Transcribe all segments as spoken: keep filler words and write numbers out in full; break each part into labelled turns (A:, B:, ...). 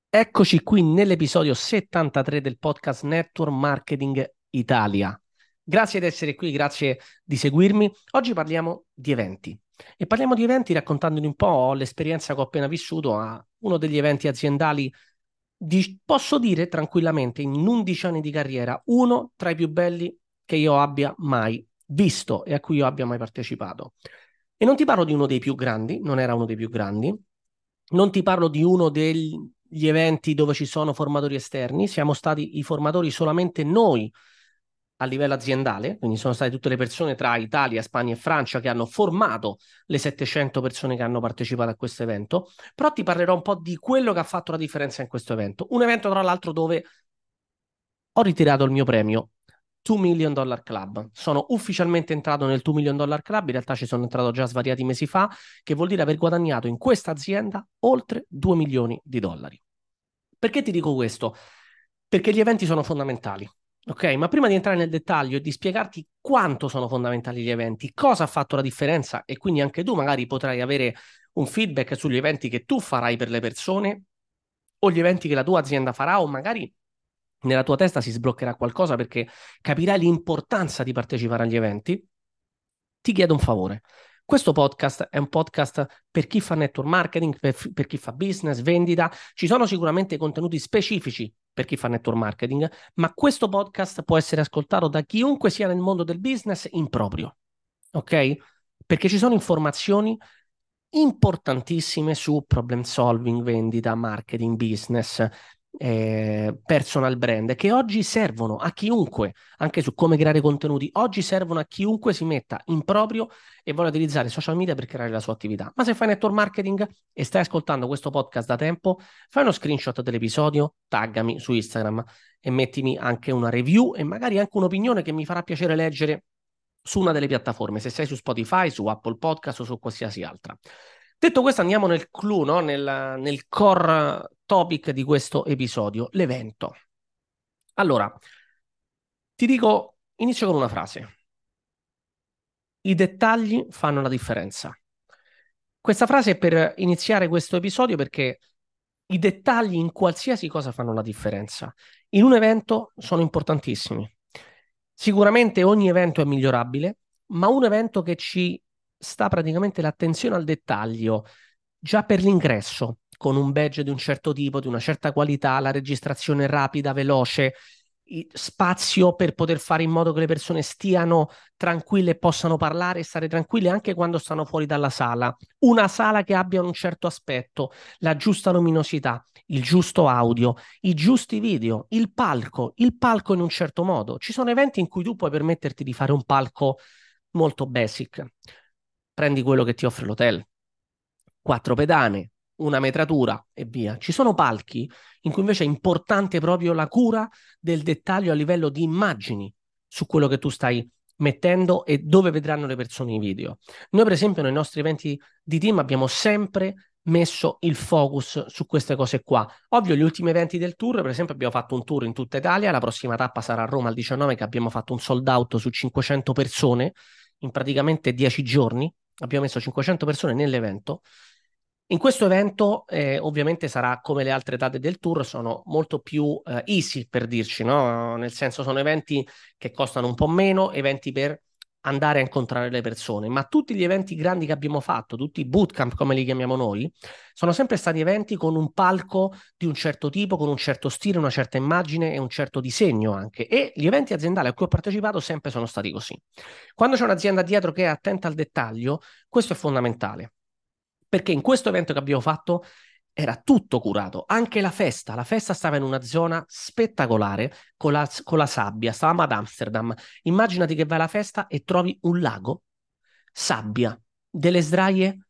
A: Eccoci qui nell'episodio settantatré del podcast Network Marketing Italia. Grazie di essere qui, grazie di seguirmi. Oggi parliamo di eventi e parliamo di eventi raccontandoti un po' l'esperienza che ho appena vissuto a uno degli eventi aziendali, di- posso dire tranquillamente, in undici anni di carriera, uno tra i più belli che io abbia mai visto e a cui io abbia mai partecipato. E non ti parlo di uno dei più grandi, non era uno dei più grandi, non ti parlo di uno degli eventi dove ci sono formatori esterni, siamo stati i formatori solamente noi a livello aziendale, quindi sono state tutte le persone tra Italia, Spagna e Francia che hanno formato le settecento persone che hanno partecipato a questo evento, però ti parlerò un po' di quello che ha fatto la differenza in questo evento. Un evento, tra l'altro, dove ho ritirato il mio premio due Million Dollar Club. Sono ufficialmente entrato nel due Million Dollar Club, in realtà ci sono entrato già svariati mesi fa, che vuol dire aver guadagnato in questa azienda oltre due milioni di dollari. Perché ti dico questo? Perché gli eventi sono fondamentali. Ok, ma prima di entrare nel dettaglio e di spiegarti quanto sono fondamentali gli eventi, cosa ha fatto la differenza e quindi anche tu magari potrai avere un feedback sugli eventi che tu farai per le persone o gli eventi che la tua azienda farà o magari nella tua testa si sbloccherà qualcosa perché capirai l'importanza di partecipare agli eventi, ti chiedo un favore. Questo podcast è un podcast per chi fa network marketing, per, per chi fa business, vendita. Ci sono sicuramente contenuti specifici per chi fa network marketing, ma questo podcast può essere ascoltato da chiunque sia nel mondo del business in proprio, ok? Perché ci sono informazioni importantissime su problem solving, vendita, marketing, business, eh, personal brand, che oggi servono a chiunque, anche su come creare contenuti, oggi servono a chiunque si metta in proprio e voglia utilizzare i social media per creare la sua attività. Ma se fai network marketing e stai ascoltando questo podcast da tempo, fai uno screenshot dell'episodio, taggami su Instagram e mettimi anche una review e magari anche un'opinione che mi farà piacere leggere su una delle piattaforme, se sei su Spotify, su Apple Podcast o su qualsiasi altra. Detto questo, andiamo nel clou, no? nel, nel core topic di questo episodio, l'evento. Allora, ti dico, inizio con una frase. I dettagli fanno la differenza. Questa frase è per iniziare questo episodio perché i dettagli in qualsiasi cosa fanno la differenza. In un evento sono importantissimi. Sicuramente ogni evento è migliorabile, ma un evento che ci sta praticamente l'attenzione al dettaglio, già per l'ingresso, con un badge di un certo tipo, di una certa qualità, la registrazione rapida, veloce, i- spazio per poter fare in modo che le persone stiano tranquille e possano parlare e stare tranquille anche quando stanno fuori dalla sala. Una sala che abbia un certo aspetto, la giusta luminosità, il giusto audio, i giusti video, il palco, il palco in un certo modo. Ci sono eventi in cui tu puoi permetterti di fare un palco molto basic. Prendi quello che ti offre l'hotel, quattro pedane, una metratura e via. Ci sono palchi in cui invece è importante proprio la cura del dettaglio a livello di immagini su quello che tu stai mettendo e dove vedranno le persone i video. Noi, per esempio, nei nostri eventi di team abbiamo sempre messo il focus su queste cose qua. Ovvio, gli ultimi eventi del tour, per esempio, abbiamo fatto un tour in tutta Italia, la prossima tappa sarà a Roma il diciannove, che abbiamo fatto un sold out su cinquecento persone in praticamente dieci giorni. Abbiamo messo cinquecento persone nell'evento. In questo evento, eh, ovviamente sarà come le altre date del tour, sono molto più eh, easy per dirci, no? Nel senso sono eventi che costano un po' meno, eventi per andare a incontrare le persone, ma tutti gli eventi grandi che abbiamo fatto, tutti i bootcamp come li chiamiamo noi, sono sempre stati eventi con un palco di un certo tipo, con un certo stile, una certa immagine e un certo disegno anche. E gli eventi aziendali a cui ho partecipato sempre sono stati così. Quando c'è un'azienda dietro che è attenta al dettaglio, questo è fondamentale. Perché in questo evento che abbiamo fatto era tutto curato, anche la festa. La festa stava in una zona spettacolare con la, con la sabbia. Stavamo ad Amsterdam. Immaginati che vai alla festa e trovi un lago, sabbia, delle sdraie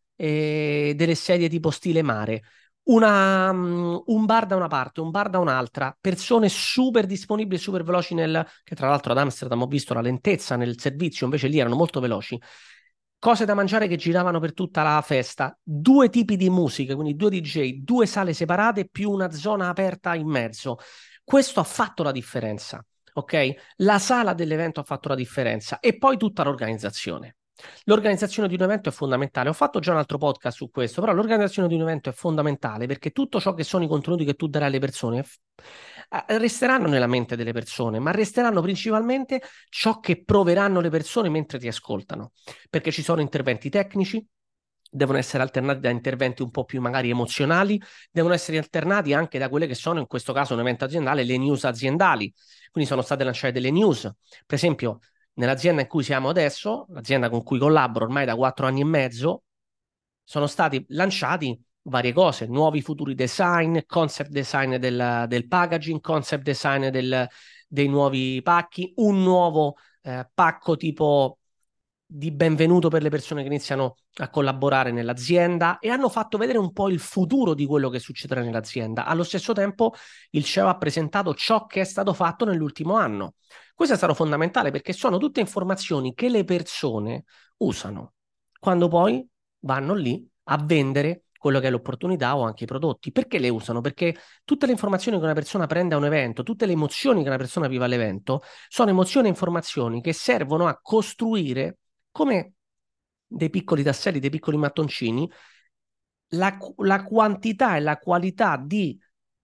A: e delle sedie tipo stile mare. Una, mm, un bar da una parte, un bar da un'altra, persone super disponibili e super veloci nel, che tra l'altro ad Amsterdam ho visto la lentezza nel servizio, invece lì erano molto veloci. Cose da mangiare che giravano per tutta la festa, due tipi di musica, quindi due D J, due sale separate più una zona aperta in mezzo. Questo ha fatto la differenza, ok? La sala dell'evento ha fatto la differenza e poi tutta l'organizzazione. L'organizzazione di un evento è fondamentale. Ho fatto già un altro podcast su questo, però l'organizzazione di un evento è fondamentale perché tutto ciò che sono i contenuti che tu darai alle persone f- eh, resteranno nella mente delle persone, ma resteranno principalmente ciò che proveranno le persone mentre ti ascoltano, perché ci sono interventi tecnici, devono essere alternati da interventi un po' più magari emozionali, devono essere alternati anche da quelle che sono, in questo caso un evento aziendale, le news aziendali. Quindi sono state lanciate delle news. Per esempio, nell'azienda in cui siamo adesso, l'azienda con cui collaboro ormai da quattro anni e mezzo, sono stati lanciati varie cose, nuovi futuri design, concept design del, del packaging, concept design del, dei nuovi pacchi, un nuovo eh, pacco tipo di benvenuto per le persone che iniziano a collaborare nell'azienda e hanno fatto vedere un po' il futuro di quello che succederà nell'azienda. Allo stesso tempo, il C E O ha presentato ciò che è stato fatto nell'ultimo anno. Questo è stato fondamentale perché sono tutte informazioni che le persone usano quando poi vanno lì a vendere quello che è l'opportunità o anche i prodotti. Perché le usano? Perché tutte le informazioni che una persona prende a un evento, tutte le emozioni che una persona vive all'evento, sono emozioni e informazioni che servono a costruire come dei piccoli tasselli, dei piccoli mattoncini, la, la quantità e la qualità di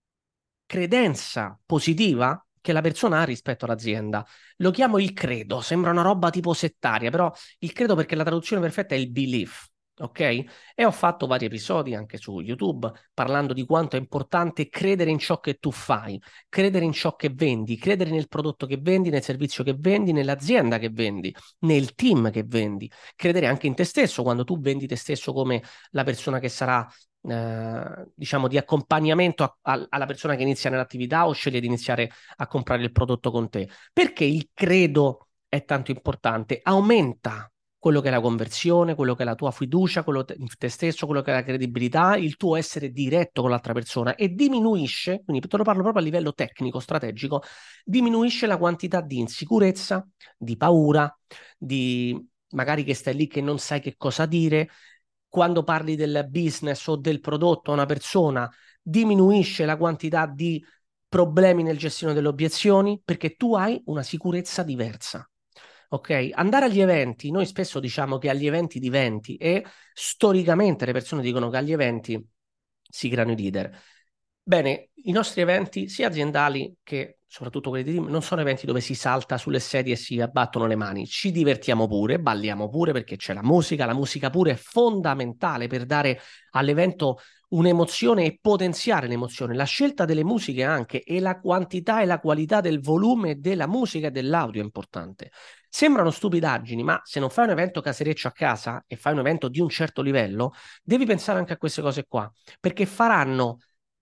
A: credenza positiva che la persona ha rispetto all'azienda. Lo chiamo il credo, sembra una roba tipo settaria, però il credo perché la traduzione perfetta è il belief. Ok? E ho fatto vari episodi anche su YouTube parlando di quanto è importante credere in ciò che tu fai, credere in ciò che vendi, credere nel prodotto che vendi, nel servizio che vendi, nell'azienda che vendi, nel team che vendi, credere anche in te stesso quando tu vendi te stesso come la persona che sarà eh, diciamo, di accompagnamento a- a- alla persona che inizia nell'attività o sceglie di iniziare a comprare il prodotto con te. Perché il credo è tanto importante? Aumenta quello che è la conversione, quello che è la tua fiducia, quello te, in te stesso, quello che è la credibilità, il tuo essere diretto con l'altra persona e diminuisce, quindi te lo parlo proprio a livello tecnico, strategico, diminuisce la quantità di insicurezza, di paura, di magari che stai lì che non sai che cosa dire, quando parli del business o del prodotto a una persona, diminuisce la quantità di problemi nel gestione delle obiezioni perché tu hai una sicurezza diversa. Ok? Andare agli eventi, noi spesso diciamo che agli eventi diventi e storicamente le persone dicono che agli eventi si creano i leader. Bene, i nostri eventi, sia aziendali che soprattutto quelli di team, non sono eventi dove si salta sulle sedie e si abbattono le mani. Ci divertiamo pure, balliamo pure perché c'è la musica. La musica pure è fondamentale per dare all'evento un'emozione e potenziare l'emozione. La scelta delle musiche anche e la quantità e la qualità del volume della musica e dell'audio è importante. Sembrano stupidaggini, ma se non fai un evento casereccio a casa e fai un evento di un certo livello, devi pensare anche a queste cose qua, perché faranno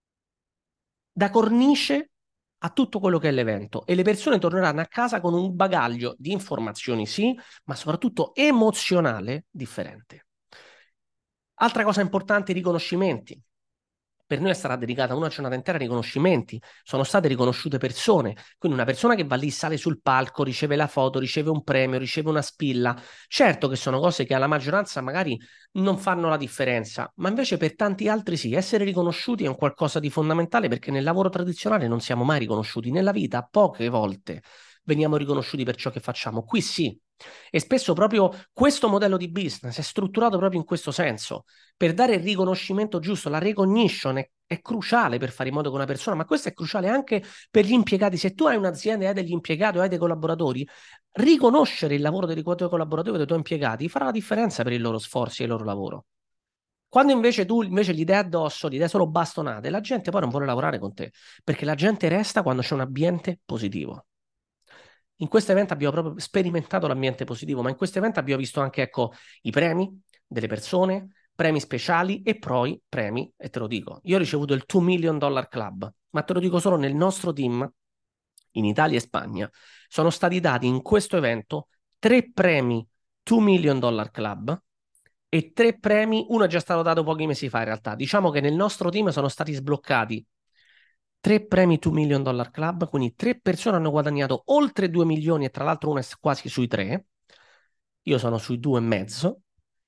A: da cornice a tutto quello che è l'evento e le persone torneranno a casa con un bagaglio di informazioni, sì, ma soprattutto emozionale differente. Altra cosa importante, i riconoscimenti. Per noi è stata dedicata una giornata intera ai riconoscimenti, sono state riconosciute persone, quindi una persona che va lì, sale sul palco, riceve la foto, riceve un premio, riceve una spilla. Certo che sono cose che alla maggioranza magari non fanno la differenza, ma invece per tanti altri sì, essere riconosciuti è un qualcosa di fondamentale perché nel lavoro tradizionale non siamo mai riconosciuti, nella vita poche volte veniamo riconosciuti per ciò che facciamo, qui sì. E spesso proprio questo modello di business è strutturato proprio in questo senso per dare il riconoscimento giusto, la recognition è, è cruciale per fare in modo che una persona, ma questo è cruciale anche per gli impiegati. Se tu hai un'azienda e hai degli impiegati o hai dei collaboratori, riconoscere il lavoro dei tuoi collaboratori o dei tuoi impiegati farà la differenza per i loro sforzi e il loro lavoro. Quando invece tu invece gli dai addosso, gli dai solo bastonate, la gente poi non vuole lavorare con te, perché la gente resta quando c'è un ambiente positivo. In questo evento abbiamo proprio sperimentato l'ambiente positivo, ma in questo evento abbiamo visto anche, ecco, i premi delle persone, premi speciali e poi premi, e te lo dico, io ho ricevuto il due million dollar club, ma te lo dico solo nel nostro team, in Italia e Spagna, sono stati dati in questo evento tre premi due million dollar club e tre premi, uno è già stato dato pochi mesi fa in realtà, diciamo che nel nostro team sono stati sbloccati tre premi due million dollar club, quindi tre persone hanno guadagnato oltre due milioni e tra l'altro una è quasi sui tre, io sono sui due e mezzo,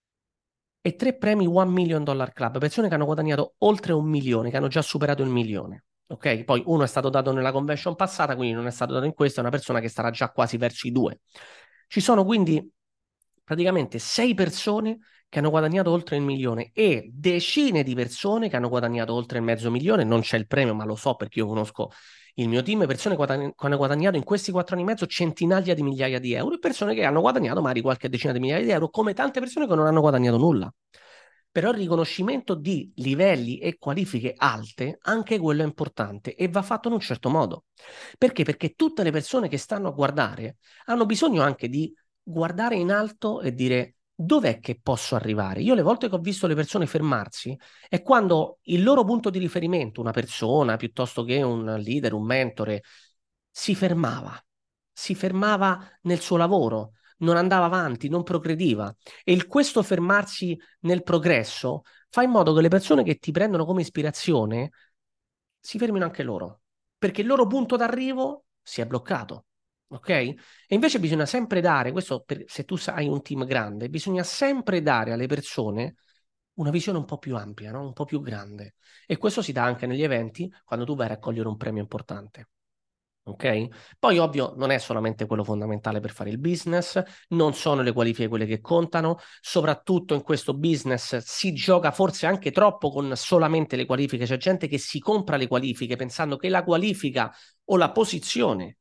A: e tre premi one million dollar club, persone che hanno guadagnato oltre un milione, che hanno già superato il milione. Ok, poi uno è stato dato nella convention passata, quindi non è stato dato in questa, è una persona che starà già quasi verso i due. Ci sono quindi praticamente sei persone che hanno guadagnato oltre il milione e decine di persone che hanno guadagnato oltre il mezzo milione. Non c'è il premio, ma lo so perché io conosco il mio team, persone che guadagn- che hanno guadagnato in questi quattro anni e mezzo centinaia di migliaia di euro e persone che hanno guadagnato magari qualche decina di migliaia di euro, come tante persone che non hanno guadagnato nulla. Però il riconoscimento di livelli e qualifiche alte, anche quello è importante e va fatto in un certo modo. Perché? Perché tutte le persone che stanno a guardare hanno bisogno anche di guardare in alto e dire dov'è che posso arrivare. Io le volte che ho visto le persone fermarsi è quando il loro punto di riferimento, una persona piuttosto che un leader, un mentore, si fermava, si fermava nel suo lavoro, non andava avanti, non progrediva. E il questo fermarsi nel progresso fa in modo che le persone che ti prendono come ispirazione si fermino anche loro, perché il loro punto d'arrivo si è bloccato. Ok? E invece bisogna sempre dare, questo per- se tu hai un team grande, bisogna sempre dare alle persone una visione un po' più ampia, no? Un po' più grande. E questo si dà anche negli eventi quando tu vai a raccogliere un premio importante. Ok? Poi, ovvio, non è solamente quello fondamentale per fare il business, non sono le qualifiche quelle che contano, soprattutto in questo business si gioca forse anche troppo con solamente le qualifiche, c'è gente che si compra le qualifiche pensando che la qualifica o la posizione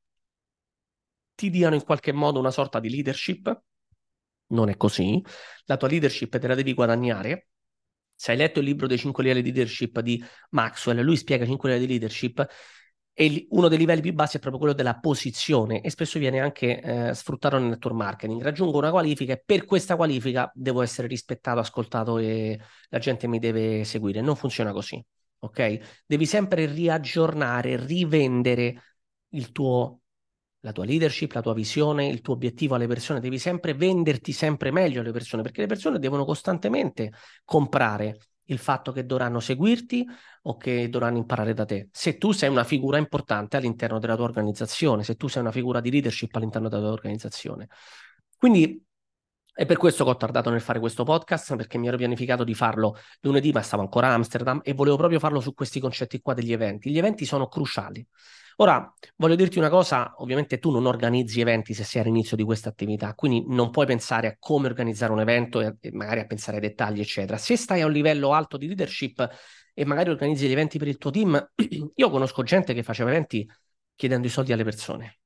A: ti diano in qualche modo una sorta di leadership. Non è così, la tua leadership te la devi guadagnare. Se hai letto il libro dei cinque livelli di leadership di Maxwell, lui spiega i cinque livelli di leadership e li- uno dei livelli più bassi è proprio quello della posizione e spesso viene anche eh, sfruttato nel network marketing. Raggiungo una qualifica e per questa qualifica devo essere rispettato, ascoltato e la gente mi deve seguire. Non funziona così, ok? Devi sempre riaggiornare, rivendere il tuo la tua leadership, la tua visione, il tuo obiettivo alle persone, devi sempre venderti sempre meglio alle persone, perché le persone devono costantemente comprare il fatto che dovranno seguirti o che dovranno imparare da te. Se tu sei una figura importante all'interno della tua organizzazione, se tu sei una figura di leadership all'interno della tua organizzazione. Quindi è per questo che ho tardato nel fare questo podcast, perché mi ero pianificato di farlo lunedì, ma stavo ancora a Amsterdam e volevo proprio farlo su questi concetti qua degli eventi. Gli eventi sono cruciali. Ora, voglio dirti una cosa, ovviamente tu non organizzi eventi se sei all'inizio di questa attività, quindi non puoi pensare a come organizzare un evento e, e magari a pensare ai dettagli, eccetera. Se stai a un livello alto di leadership e magari organizzi gli eventi per il tuo team, io conosco gente che faceva eventi chiedendo i soldi alle persone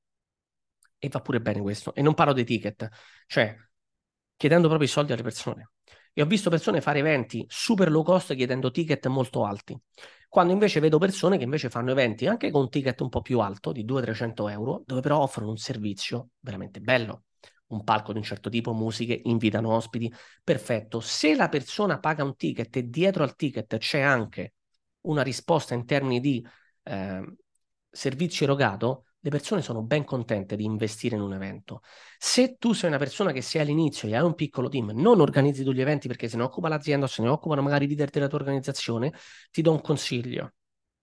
A: e va pure bene questo. E non parlo dei ticket, cioè chiedendo proprio i soldi alle persone. E ho visto persone fare eventi super low cost chiedendo ticket molto alti. Quando invece vedo persone che invece fanno eventi anche con un ticket un po' più alto, di duecento-trecento euro, dove però offrono un servizio veramente bello. Un palco di un certo tipo, musiche, invitano ospiti. Perfetto. Se la persona paga un ticket e dietro al ticket c'è anche una risposta in termini di eh, servizio erogato, le persone sono ben contente di investire in un evento. Se tu sei una persona che sei all'inizio e hai un piccolo team, non organizzi tu gli eventi perché se ne occupa l'azienda o se ne occupano magari i leader della tua organizzazione, ti do un consiglio.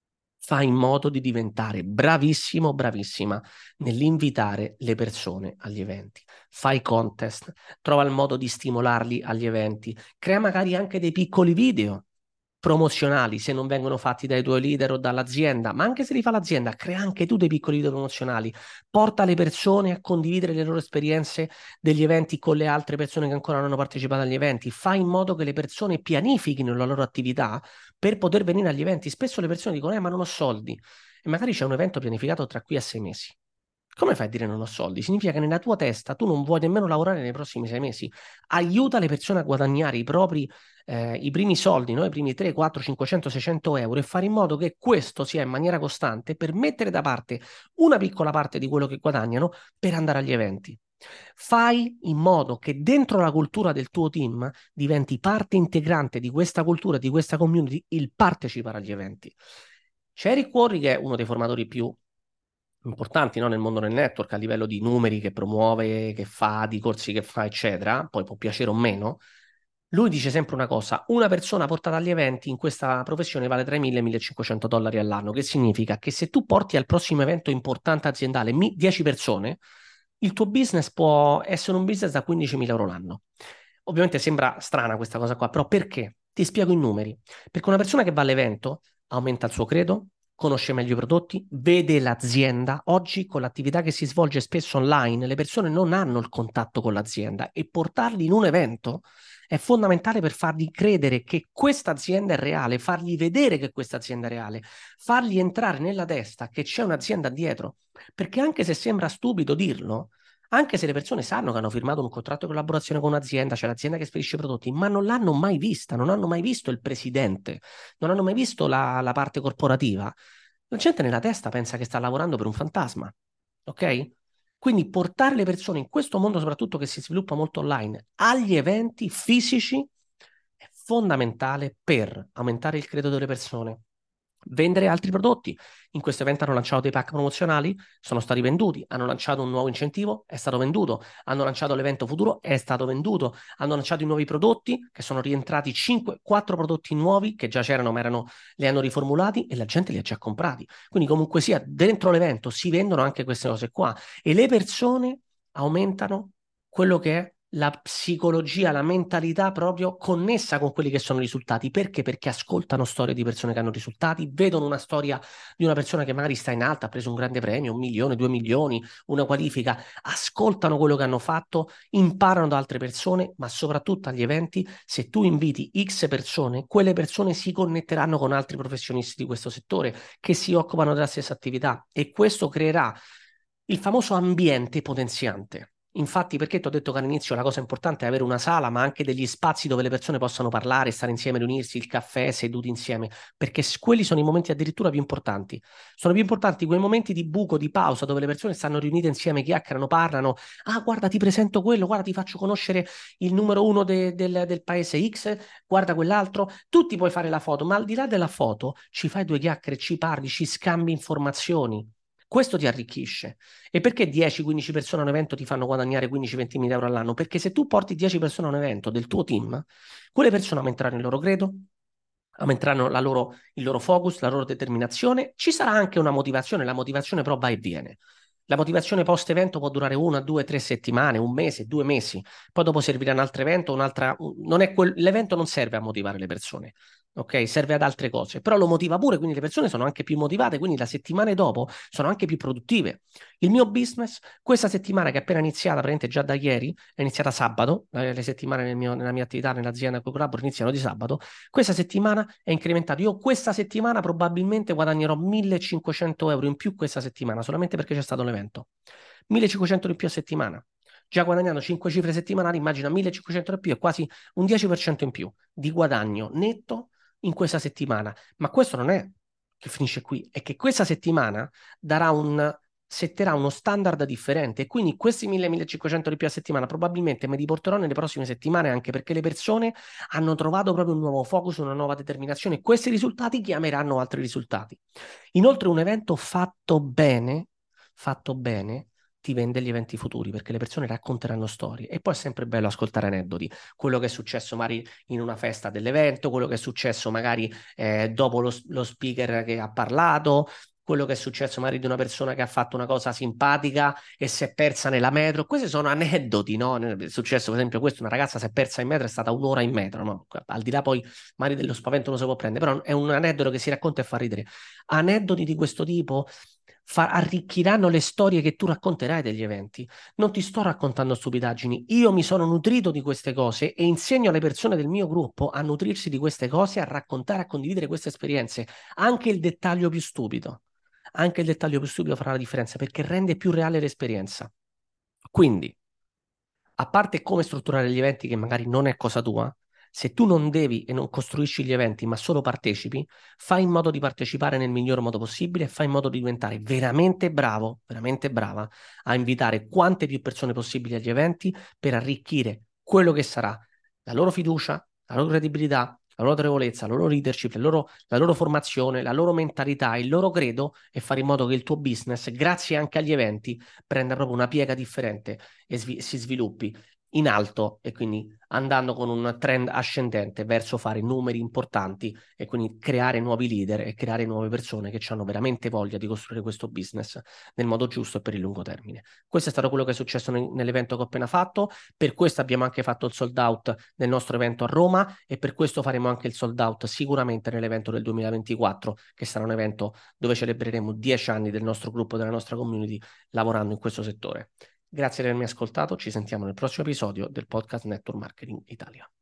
A: Fai in modo di diventare bravissimo, bravissima nell'invitare le persone agli eventi. Fai contest, trova il modo di stimolarli agli eventi, crea magari anche dei piccoli video promozionali se non vengono fatti dai tuoi leader o dall'azienda, ma anche se li fa l'azienda, crea anche tu dei piccoli video promozionali, porta le persone a condividere le loro esperienze degli eventi con le altre persone che ancora non hanno partecipato agli eventi, fai in modo che le persone pianifichino la loro attività per poter venire agli eventi. Spesso le persone dicono, eh, ma non ho soldi, e magari c'è un evento pianificato tra qui a sei mesi. Come fai a dire non ho soldi? Significa che nella tua testa tu non vuoi nemmeno lavorare nei prossimi sei mesi. Aiuta le persone a guadagnare i propri, eh, i primi soldi, no? I primi tre, quattro, cinquecento, seicento euro e fare in modo che questo sia in maniera costante per mettere da parte una piccola parte di quello che guadagnano per andare agli eventi. Fai in modo che dentro la cultura del tuo team diventi parte integrante di questa cultura, di questa community, il partecipare agli eventi. C'è Eric Worre, che è uno dei formatori più importanti, no, nel mondo del network a livello di numeri che promuove, che fa, di corsi che fa, eccetera, poi può piacere o meno. Lui dice sempre una cosa: una persona portata agli eventi in questa professione vale tra i mille e i millecinquecento dollari all'anno, che significa che se tu porti al prossimo evento importante aziendale mi- dieci persone, il tuo business può essere un business da quindicimila euro l'anno. Ovviamente sembra strana questa cosa qua, però perché? Ti spiego i numeri. Perché una persona che va all'evento aumenta il suo credo, conosce meglio i prodotti, vede l'azienda. Oggi con l'attività che si svolge spesso online, le persone non hanno il contatto con l'azienda e portarli in un evento è fondamentale per fargli credere che questa azienda è reale, fargli vedere che questa azienda è reale, fargli entrare nella testa che c'è un'azienda dietro. Perché anche se sembra stupido dirlo, anche se le persone sanno che hanno firmato un contratto di collaborazione con un'azienda, cioè l'azienda che spedisce i prodotti, ma non l'hanno mai vista, non hanno mai visto il presidente, non hanno mai visto la, la parte corporativa, la gente nella testa pensa che sta lavorando per un fantasma, ok? Quindi portare le persone in questo mondo, soprattutto che si sviluppa molto online, agli eventi fisici è fondamentale per aumentare il credo delle persone, vendere altri prodotti. In questo evento hanno lanciato dei pack promozionali, sono stati venduti, hanno lanciato un nuovo incentivo, è stato venduto, hanno lanciato l'evento futuro, è stato venduto, hanno lanciato i nuovi prodotti, che sono rientrati cinque, quattro prodotti nuovi che già c'erano ma erano, li hanno riformulati e la gente li ha già comprati. Quindi comunque sia, dentro l'evento si vendono anche queste cose qua e le persone aumentano quello che è la psicologia, la mentalità proprio connessa con quelli che sono i risultati. Perché? Perché ascoltano storie di persone che hanno risultati, vedono una storia di una persona che magari sta in alto, ha preso un grande premio, un milione, due milioni, una qualifica, ascoltano quello che hanno fatto, imparano da altre persone, ma soprattutto agli eventi, se tu inviti X persone, quelle persone si connetteranno con altri professionisti di questo settore che si occupano della stessa attività e questo creerà il famoso ambiente potenziante. Infatti, perché ti ho detto che all'inizio la cosa importante è avere una sala, ma anche degli spazi dove le persone possano parlare, stare insieme, riunirsi, il caffè, seduti insieme, perché s- quelli sono i momenti addirittura più importanti. Sono più importanti quei momenti di buco, di pausa, dove le persone stanno riunite insieme, chiacchierano, parlano. Ah, guarda, ti presento quello, guarda, ti faccio conoscere il numero uno de- del, del paese X, guarda quell'altro. Tu ti puoi fare la foto, ma al di là della foto ci fai due chiacchiere, ci parli, ci scambi informazioni. Questo ti arricchisce. E perché dieci quindici persone a un evento ti fanno guadagnare quindici venti mila euro all'anno? Perché se tu porti dieci persone a un evento del tuo team, quelle persone aumenteranno il loro credo, aumenteranno la loro, il loro focus, la loro determinazione. Ci sarà anche una motivazione, la motivazione però va e viene. La motivazione post-evento può durare una, due, tre settimane, un mese, due mesi. Poi dopo servirà un altro evento, un'altra... Non è quel... L'evento non serve a motivare le persone, ok? Serve ad altre cose. Però lo motiva pure, quindi le persone sono anche più motivate, quindi la settimana dopo sono anche più produttive. Il mio business, questa settimana che è appena iniziata, praticamente già da ieri, è iniziata sabato, eh, le settimane nel mio- nella mia attività, nell'azienda con cui collaboro iniziano di sabato, questa settimana è incrementato. Io questa settimana probabilmente guadagnerò millecinquecento euro in più questa settimana, solamente perché c'è stato l'evento. millecinquecento in più a settimana. Già guadagnando cinque cifre settimanali, immagina millecinquecento in più è quasi un dieci per cento in più di guadagno netto in questa settimana. Ma questo non è che finisce qui, è che questa settimana darà un setterà uno standard differente e quindi questi mille millecinquecento di più a settimana probabilmente me li porterò nelle prossime settimane anche perché le persone hanno trovato proprio un nuovo focus, una nuova determinazione e questi risultati chiameranno altri risultati. Inoltre un evento fatto bene, fatto bene, ti vende gli eventi futuri perché le persone racconteranno storie e poi è sempre bello ascoltare aneddoti, quello che è successo magari in una festa dell'evento, quello che è successo magari eh, dopo lo, lo speaker che ha parlato, quello che è successo magari di una persona che ha fatto una cosa simpatica e si è persa nella metro. Questi sono aneddoti, no? È successo, per esempio, questo, una ragazza si è persa in metro, è stata un'ora in metro, no? Al di là poi magari dello spavento non si può prendere, però è un aneddoto che si racconta e fa ridere. Aneddoti di questo tipo fa- arricchiranno le storie che tu racconterai degli eventi. Non ti sto raccontando stupidaggini, io mi sono nutrito di queste cose e insegno alle persone del mio gruppo a nutrirsi di queste cose, a raccontare, a condividere queste esperienze, anche il dettaglio più stupido. Anche il dettaglio più stupido farà la differenza perché rende più reale l'esperienza. Quindi, a parte come strutturare gli eventi, che magari non è cosa tua, se tu non devi e non costruisci gli eventi, ma solo partecipi, fai in modo di partecipare nel miglior modo possibile e fai in modo di diventare veramente bravo, veramente brava a invitare quante più persone possibili agli eventi per arricchire quello che sarà la loro fiducia, la loro credibilità, la loro autorevolezza, la loro leadership, la loro, la loro formazione, la loro mentalità, il loro credo e fare in modo che il tuo business, grazie anche agli eventi, prenda proprio una piega differente e svi- si sviluppi. in alto e quindi andando con un trend ascendente verso fare numeri importanti e quindi creare nuovi leader e creare nuove persone che hanno veramente voglia di costruire questo business nel modo giusto e per il lungo termine. Questo è stato quello che è successo ne- nell'evento che ho appena fatto, per questo abbiamo anche fatto il sold out nel nostro evento a Roma e per questo faremo anche il sold out sicuramente nell'evento del duemilaventiquattro, che sarà un evento dove celebreremo dieci anni del nostro gruppo, della nostra community, lavorando in questo settore. Grazie di avermi ascoltato, ci sentiamo nel prossimo episodio del podcast Network Marketing Italia.